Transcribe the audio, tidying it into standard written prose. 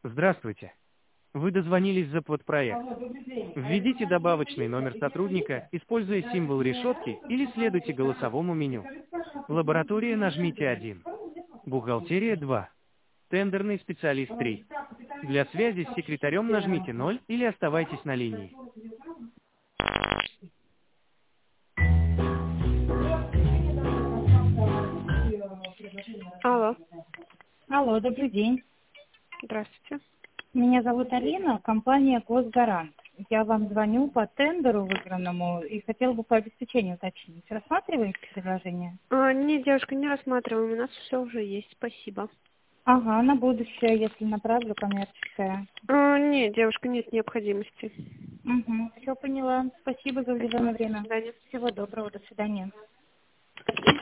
Здравствуйте. Вы дозвонились за подпроект. Введите добавочный номер сотрудника, используя символ решетки или следуйте голосовому меню. Лаборатория нажмите 1. Бухгалтерия 2. Тендерный специалист 3. Для связи с секретарем нажмите 0 или оставайтесь на линии. Алло, Алло, добрый день. здравствуйте. Меня зовут Алина, компания «Госгарант». Я вам звоню по тендеру выигранному и хотела бы по обеспечению уточнить. Рассматриваете предложение? Нет, девушка, не рассматриваем, у нас все уже есть, спасибо. Ага, на будущее, если направлю коммерческое. Нет, девушка, нет необходимости. Угу, все поняла. Спасибо за уделенное Спасибо, до время. свидания. Всего доброго, до свидания.